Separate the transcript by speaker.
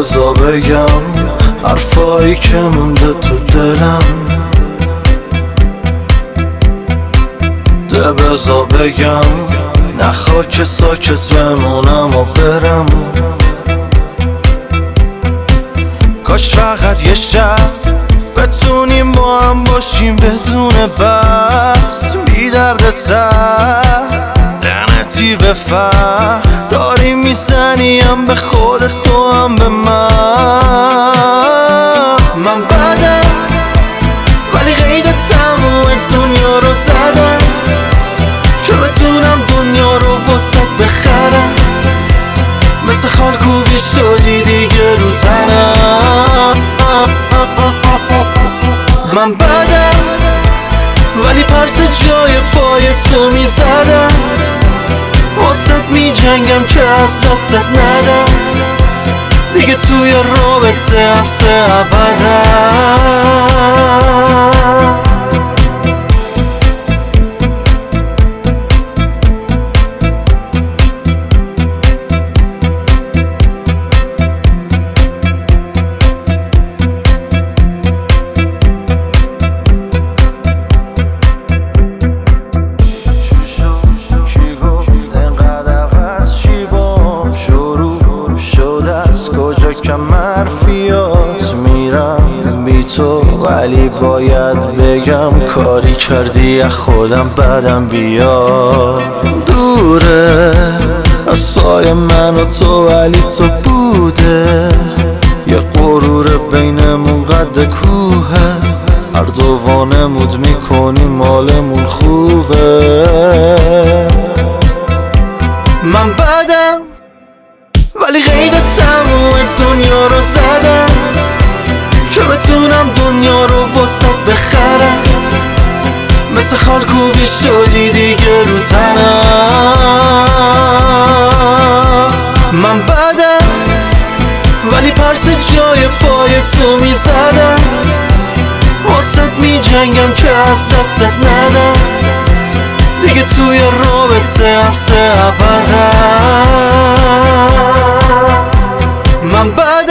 Speaker 1: بزا بگم حرفایی که مونده تو دلم، ده بزا بگم نخوا که ساکت بمونم و برم. کاش فقط یه شب بتونیم با هم باشیم بدون بحث، بی درد سر لعنتی به فهم داری میزنیم به خودت تو هم به من بدم ولی قید تموم دنیا رو زدم که بتونم دنیا رو واسط بخرم. مثل خالکوبی شدی دیگه رو تنم. من بدم ولی پرس جای پای تو میزدم، واسط میجنگم که از دستت ندم دیگه توی رابطه حبس ابدم. مرفیات میرم بی تو ولی باید بگم کاری کردی از خودم بدم بیاد. دوره از سایه من و تو ولی تو بوده، یه غرور بینمون قد کوهه، هر دو وانمود میکنی مالمون خوبه. من بدم ولی قید تموم دنیا رو زدم که بتونم دنیا رو واسط بخرم. مثل خالکوبی شدی دیگه رو تنم. من بدم ولی پرس جای پای تو میزدم، واسط میجنگم که از دستت ندم دیگه توی رابطه حبس ابدم. من بدم